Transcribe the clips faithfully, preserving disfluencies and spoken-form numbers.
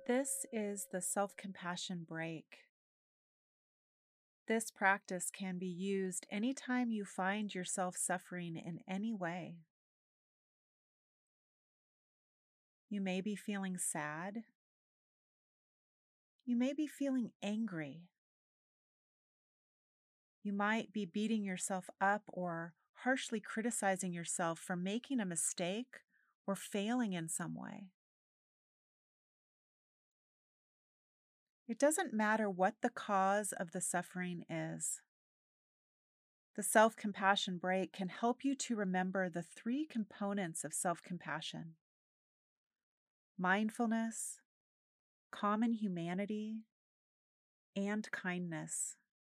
This is the self compassion break. This practice can be used anytime you find yourself suffering in any way. You may be feeling sad. You may be feeling angry. You might be beating yourself up or harshly criticizing yourself for making a mistake or failing in some way. It doesn't matter what the cause of the suffering is. The self compassion break can help you to remember the three components of self compassion: mindfulness, common humanity, and kindness.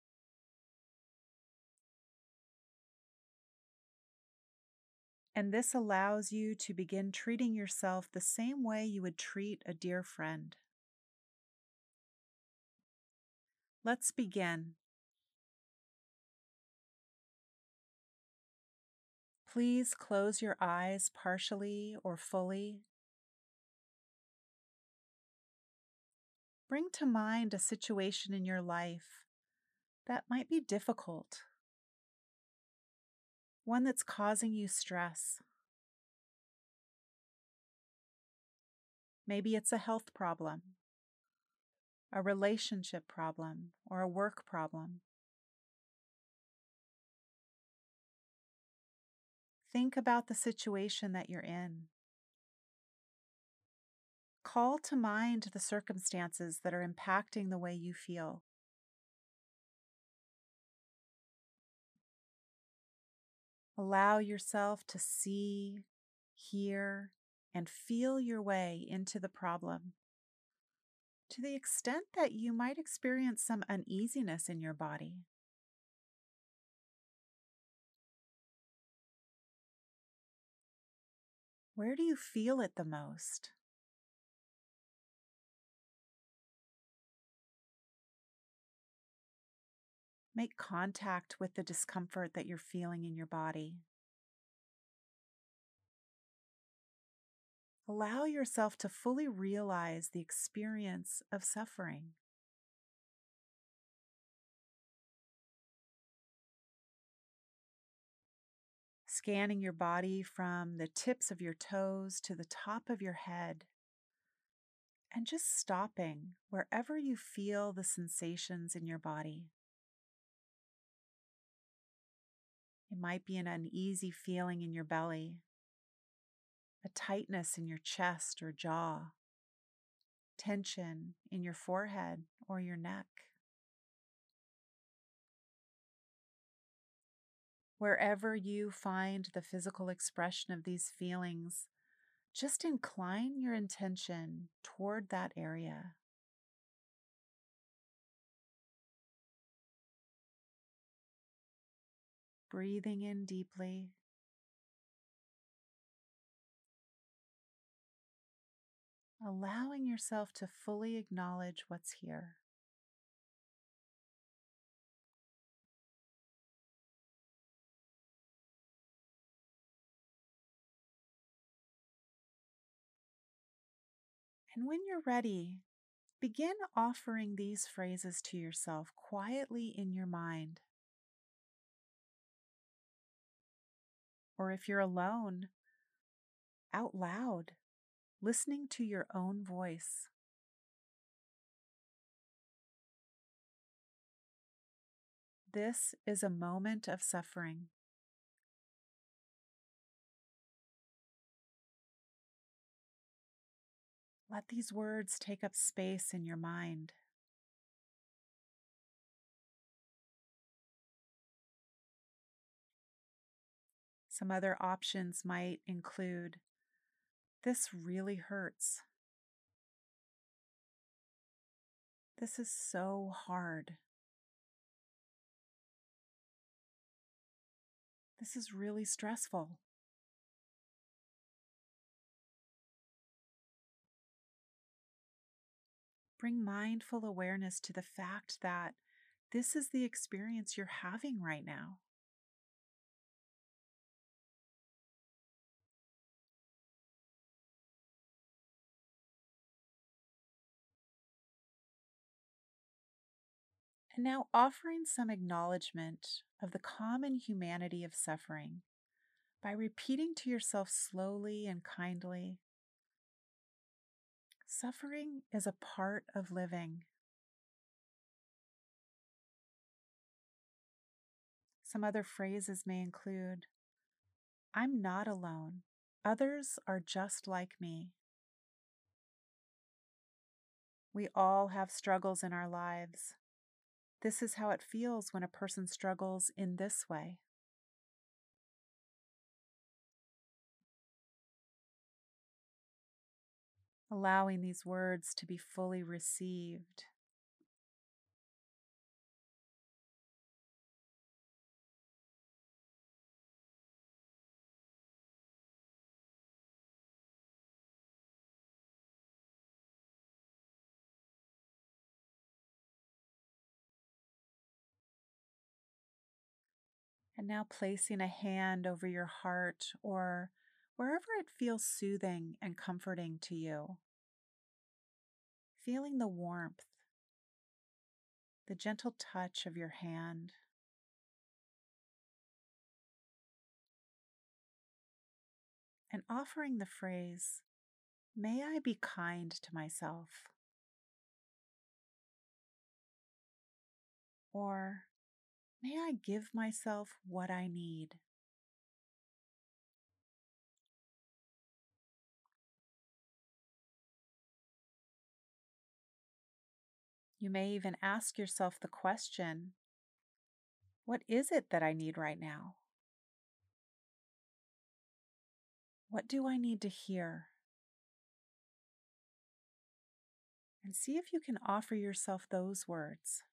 And this allows you to begin treating yourself the same way you would treat a dear friend. Let's begin. Please close your eyes partially or fully. Bring to mind a situation in your life that might be difficult, one that's causing you stress. Maybe it's a health problem, a relationship problem, or a work problem. Think about the situation that you're in. Call to mind the circumstances that are impacting the way you feel. Allow yourself to see, hear, and feel your way into the problem, to the extent that you might experience some uneasiness in your body. Where do you feel it the most? Make contact with the discomfort that you're feeling in your body. Allow yourself to fully realize the experience of suffering. Scanning your body from the tips of your toes to the top of your head, and just stopping wherever you feel the sensations in your body. It might be an uneasy feeling in your belly, a tightness in your chest or jaw, tension in your forehead or your neck. Wherever you find the physical expression of these feelings, just incline your intention toward that area. Breathing in deeply. Allowing yourself to fully acknowledge what's here. And when you're ready, begin offering these phrases to yourself quietly in your mind. Or if you're alone, out loud, listening to your own voice. This is a moment of suffering. Let these words take up space in your mind. Some other options might include, "This really hurts. This is so hard. This is really stressful." Bring mindful awareness to the fact that this is the experience you're having right now. And now offering some acknowledgement of the common humanity of suffering by repeating to yourself slowly and kindly, suffering is a part of living. Some other phrases may include, I'm not alone. Others are just like me. We all have struggles in our lives. This is how it feels when a person struggles in this way. Allowing these words to be fully received. And now placing a hand over your heart or wherever it feels soothing and comforting to you. Feeling the warmth, the gentle touch of your hand. And offering the phrase, may I be kind to myself. Or, may I give myself what I need. You may even ask yourself the question, what is it that I need right now? What do I need to hear? And see if you can offer yourself those words.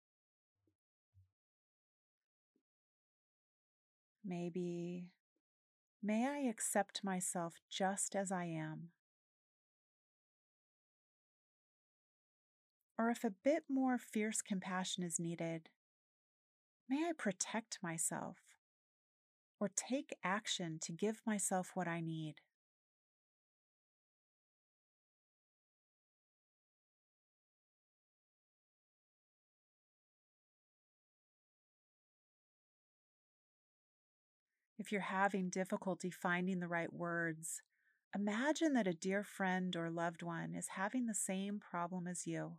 Maybe, may I accept myself just as I am? Or if a bit more fierce compassion is needed, may I protect myself or take action to give myself what I need? If you're having difficulty finding the right words, imagine that a dear friend or loved one is having the same problem as you.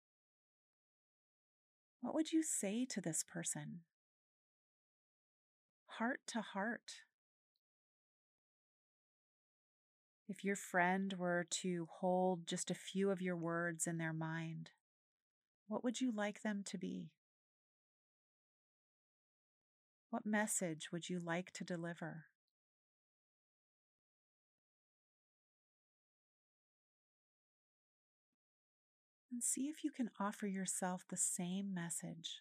What would you say to this person? Heart to heart. If your friend were to hold just a few of your words in their mind, what would you like them to be? What message would you like to deliver? And see if you can offer yourself the same message.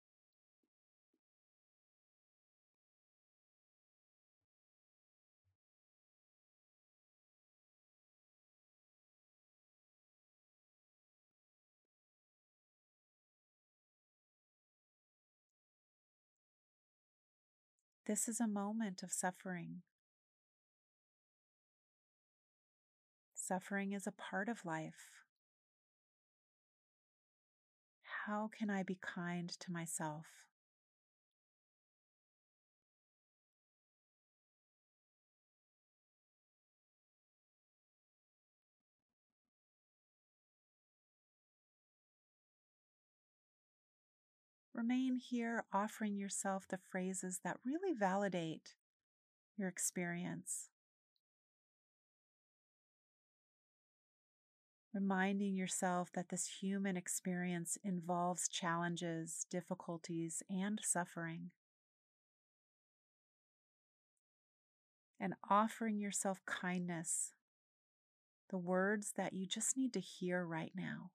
This is a moment of suffering. Suffering is a part of life. How can I be kind to myself? Remain here, offering yourself the phrases that really validate your experience. Reminding yourself that this human experience involves challenges, difficulties, and suffering. And offering yourself kindness, the words that you just need to hear right now.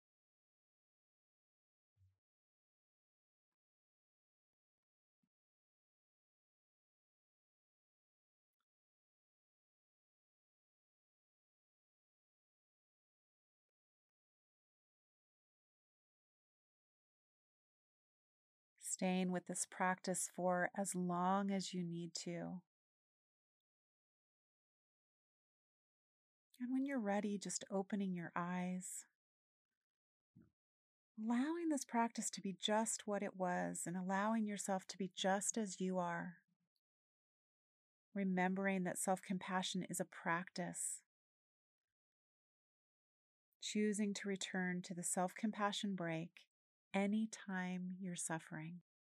Staying with this practice for as long as you need to. And when you're ready, just opening your eyes. Allowing this practice to be just what it was and allowing yourself to be just as you are. Remembering that self-compassion is a practice. Choosing to return to the self-compassion break anytime you're suffering.